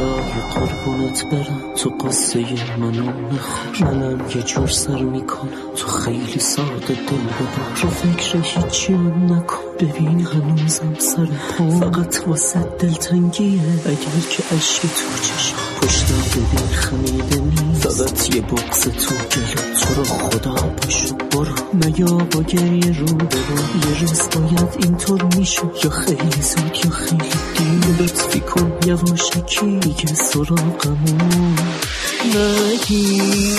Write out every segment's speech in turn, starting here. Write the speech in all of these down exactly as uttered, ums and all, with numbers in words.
الهی قربونت برم، تو قصه منو نخور، منم یه جور سر میکنم، تو خیلی ساده دل ببر، رو فکر هیچی هم نکن، ببین هنوزم سر پا، فقط واسه دلتنگیه اگر که عشق تو چشم پشتم ببین خمیده نیست، فقط یه بغض تو گلو، تو رو خدا پاشو برو، میا با گریه رو برو، یه روز باید اینطور میشو، یا خیلی زود یا خیلی دیر، لطفی کن یواشکی دیگه سراغمون نگیر.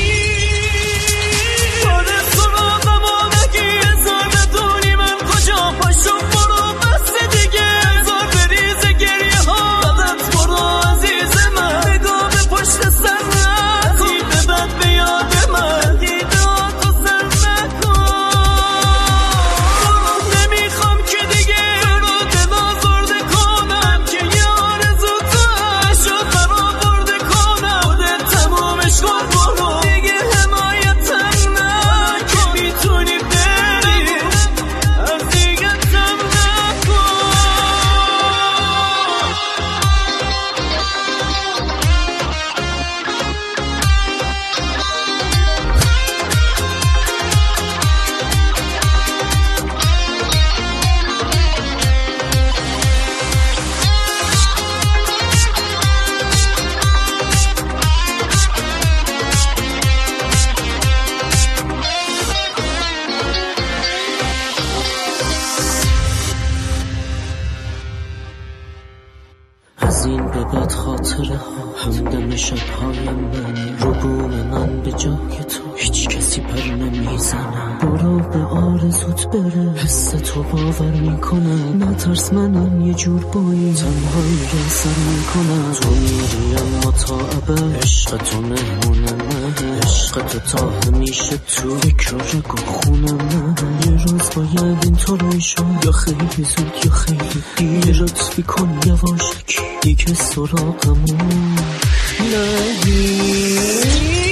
از این به بعد خاطره ها همدم شبهای من، رو بوم من به جای تو هیچ کسی پر نمیزنم، برو به آرزوت بره، حس تو باور میکنم، نترس منم یه جور بایی تنهایی را سر میکنم، تو میری اما تا ابد عشق تو مهمون من، عشق تو تا همیشه تو فکر و رگ و خون من، یه روز باید این تو روی شد، یا خیلی زود یا خیلی دیر، لطفی کن یواشکی دیگه سراغمون نگیر.